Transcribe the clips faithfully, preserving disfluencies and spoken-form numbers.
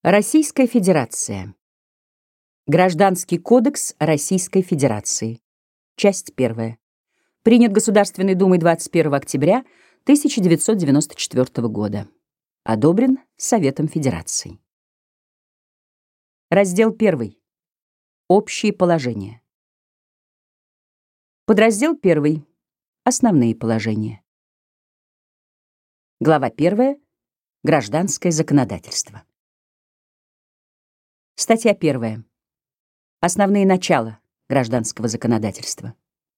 Российская Федерация. Гражданский кодекс Российской Федерации. Часть первая. Принят Государственной Думой двадцать первого октября тысяча девятьсот девяносто четвёртого года. Одобрен Советом Федерации. Раздел первый. Общие положения. Подраздел первый. Основные положения. Глава первая. Гражданское законодательство. Статья первая. Основные начала гражданского законодательства.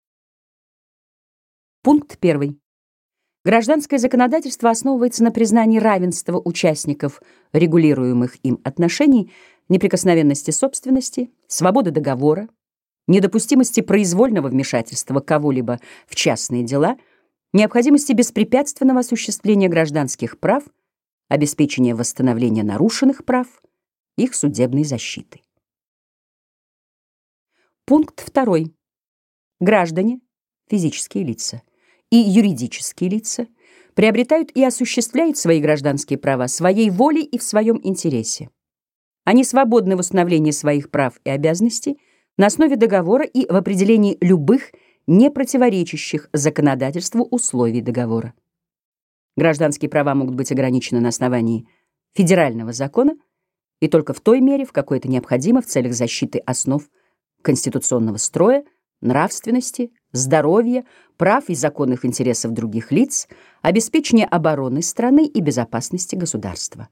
Пункт первый. Гражданское законодательство основывается на признании равенства участников регулируемых им отношений, неприкосновенности собственности, свободы договора, недопустимости произвольного вмешательства кого-либо в частные дела, необходимости беспрепятственного осуществления гражданских прав, обеспечения восстановления нарушенных прав, их судебной защиты. Пункт второй. Граждане, физические лица и юридические лица приобретают и осуществляют свои гражданские права своей волей и в своем интересе. Они свободны в установлении своих прав и обязанностей на основе договора и в определении любых не противоречащих законодательству условий договора. Гражданские права могут быть ограничены на основании федерального закона и только в той мере, в какой это необходимо в целях защиты основ конституционного строя, нравственности, здоровья, прав и законных интересов других лиц, обеспечения обороны страны и безопасности государства.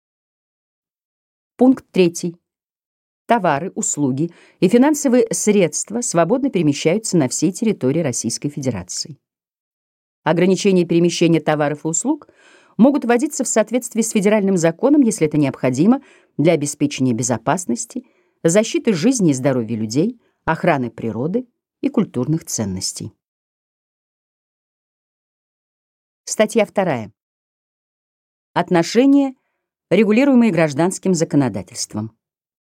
Пункт третий. Товары, услуги и финансовые средства свободно перемещаются на всей территории Российской Федерации. Ограничения перемещения товаров и услуг могут вводиться в соответствии с федеральным законом, если это необходимо для обеспечения безопасности, защиты жизни и здоровья людей, охраны природы и культурных ценностей. Статья вторая. Отношения, регулируемые гражданским законодательством.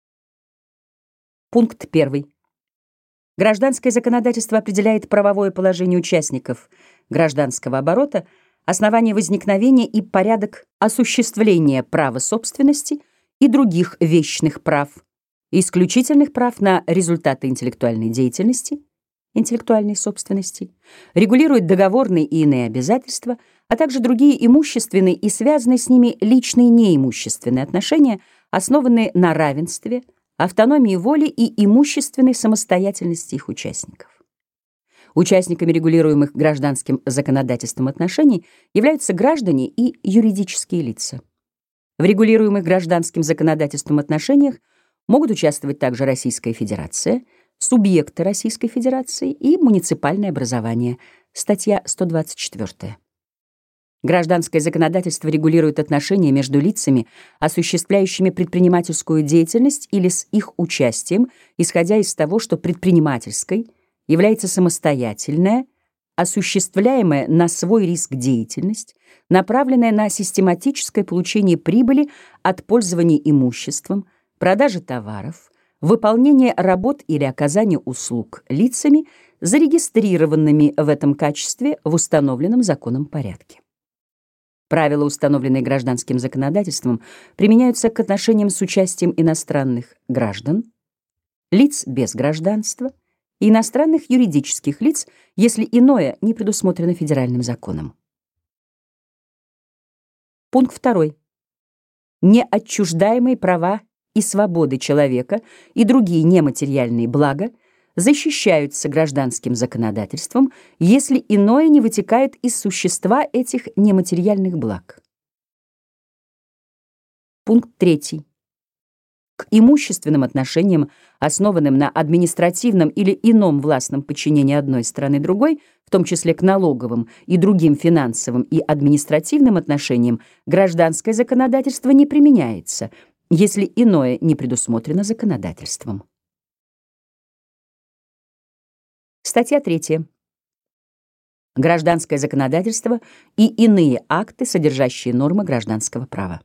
Пункт первый. Гражданское законодательство определяет правовое положение участников гражданского оборота, основания возникновения и порядок осуществления права собственности и других вещных прав, исключительных прав на результаты интеллектуальной деятельности, интеллектуальной собственности, регулирует договорные и иные обязательства, а также другие имущественные и связанные с ними личные неимущественные отношения, основанные на равенстве, автономии воли и имущественной самостоятельности их участников. Участниками регулируемых гражданским законодательством отношений являются граждане и юридические лица. В регулируемых гражданским законодательством отношениях могут участвовать также Российская Федерация, субъекты Российской Федерации и муниципальное образование. Статья сто двадцать четыре. Гражданское законодательство регулирует отношения между лицами, осуществляющими предпринимательскую деятельность или с их участием, исходя из того, что предпринимательской является самостоятельная, осуществляемая на свой риск деятельность, направленная на систематическое получение прибыли от пользования имуществом, продажи товаров, выполнение работ или оказания услуг лицами, зарегистрированными в этом качестве в установленном законом порядке. Правила, установленные гражданским законодательством, применяются к отношениям с участием иностранных граждан, лиц без гражданства и иностранных юридических лиц, если иное не предусмотрено федеральным законом. Пункт второй. Неотчуждаемые права и свободы человека и другие нематериальные блага защищаются гражданским законодательством, если иное не вытекает из существа этих нематериальных благ. Пункт третий. К имущественным отношениям, основанным на административном или ином властном подчинении одной стороны другой, в том числе к налоговым и другим финансовым и административным отношениям, гражданское законодательство не применяется, если иное не предусмотрено законодательством. Статья третья. Гражданское законодательство и иные акты, содержащие нормы гражданского права.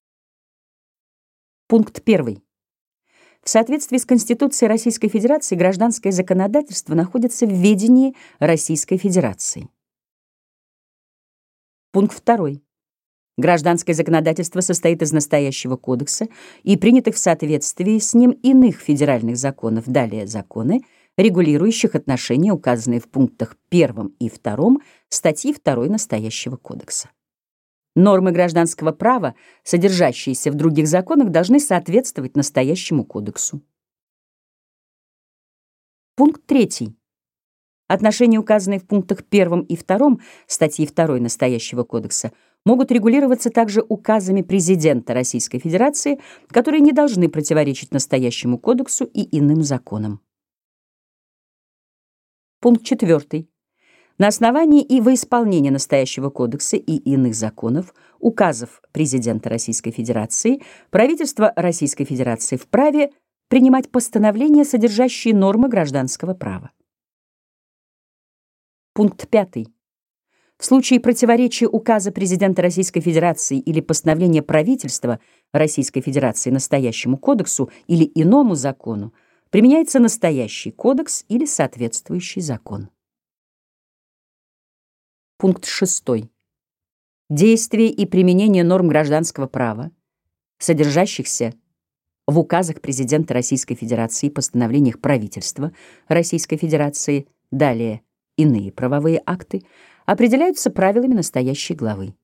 Пункт первый. В соответствии с Конституцией Российской Федерации гражданское законодательство находится в ведении Российской Федерации. Пункт второй. Гражданское законодательство состоит из настоящего кодекса и принятых в соответствии с ним иных федеральных законов, далее законы, регулирующих отношения, указанные в пунктах первом и втором статьи второй настоящего кодекса. Нормы гражданского права, содержащиеся в других законах, должны соответствовать настоящему кодексу. Пункт третий. Отношения, указанные в пунктах первом и втором статьи второй настоящего кодекса, могут регулироваться также указами президента Российской Федерации, которые не должны противоречить настоящему кодексу и иным законам. Пункт четвертый. На основании и во исполнение настоящего кодекса и иных законов, указов президента Российской Федерации, правительство Российской Федерации вправе принимать постановления, содержащие нормы гражданского права. Пункт пятый. В случае противоречия указа президента Российской Федерации или постановления правительства Российской Федерации настоящему кодексу или иному закону применяется настоящий кодекс или соответствующий закон. Пункт шестой. Действие и применение норм гражданского права, содержащихся в указах президента Российской Федерации и постановлениях правительства Российской Федерации, далее иные правовые акты, определяются правилами настоящей главы.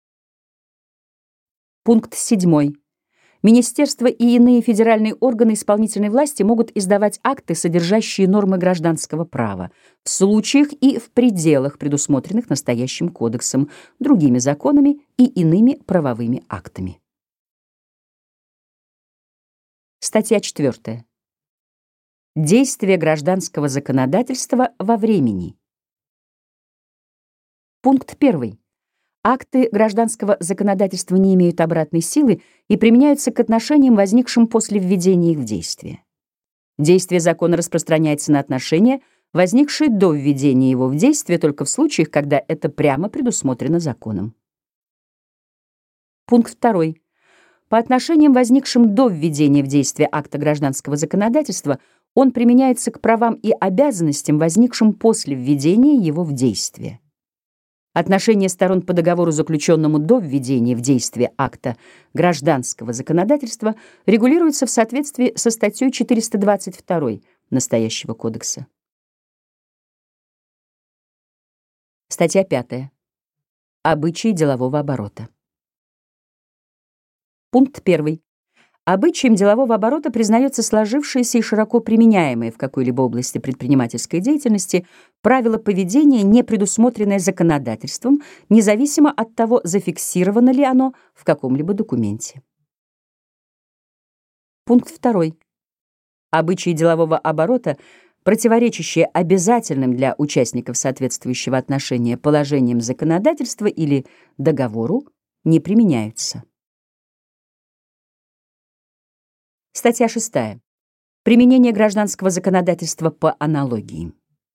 Пункт седьмой. Министерства и иные федеральные органы исполнительной власти могут издавать акты, содержащие нормы гражданского права, в случаях и в пределах, предусмотренных настоящим кодексом, другими законами и иными правовыми актами. Статья четвёртая. Действие гражданского законодательства во времени. Пункт первый. Акты гражданского законодательства не имеют обратной силы и применяются к отношениям, возникшим после введения их в действие. Действие закона распространяется на отношения, возникшие до введения его в действие, только в случаях, когда это прямо предусмотрено законом. Пункт второй. По отношениям, возникшим до введения в действие акта гражданского законодательства, он применяется к правам и обязанностям, возникшим после введения его в действие. Отношения сторон по договору, заключенному до введения в действие акта гражданского законодательства, регулируются в соответствии со статьей четыреста двадцать два настоящего кодекса. Статья пятая. Обычаи делового оборота. Пункт первый. Обычаем делового оборота признается сложившееся и широко применяемое в какой-либо области предпринимательской деятельности правило поведения, не предусмотренное законодательством, независимо от того, зафиксировано ли оно в каком-либо документе. Пункт второй. Обычаи делового оборота, противоречащие обязательным для участников соответствующего отношения положениям законодательства или договору, не применяются. Статья шестая. Применение гражданского законодательства по аналогии.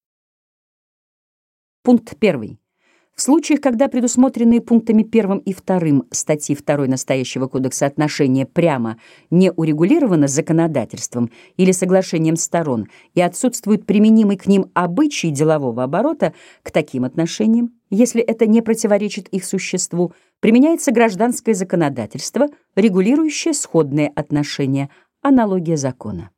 Пункт первый. В случаях, когда предусмотренные пунктами первым и вторым статьи второй настоящего кодекса отношения прямо не урегулированы законодательством или соглашением сторон и отсутствует применимый к ним обычай делового оборота, к таким отношениям, если это не противоречит их существу, применяется гражданское законодательство, регулирующее сходные отношения. Аналогия закона.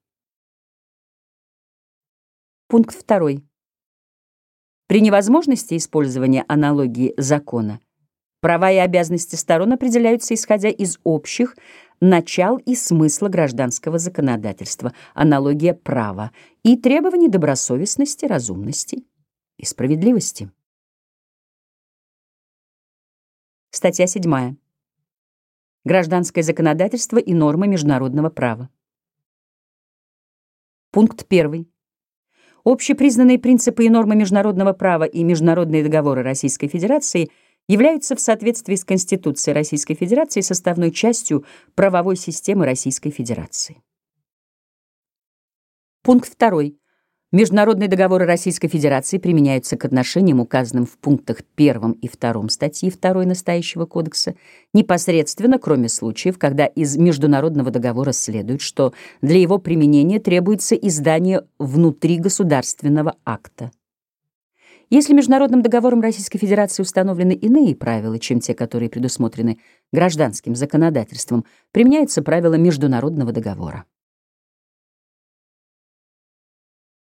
Пункт второй. При невозможности использования аналогии закона права и обязанности сторон определяются исходя из общих начал и смысла гражданского законодательства, аналогия права и требований добросовестности, разумности и справедливости. Статья седьмая. Гражданское законодательство и нормы международного права. Пункт первый. Общепризнанные принципы и нормы международного права и международные договоры Российской Федерации являются в соответствии с Конституцией Российской Федерации составной частью правовой системы Российской Федерации. Пункт второй. Международные договоры Российской Федерации применяются к отношениям, указанным в пунктах первом и втором статьи второй настоящего кодекса, непосредственно, кроме случаев, когда из международного договора следует, что для его применения требуется издание внутригосударственного акта. Если международным договором Российской Федерации установлены иные правила, чем те, которые предусмотрены гражданским законодательством, применяются правила международного договора.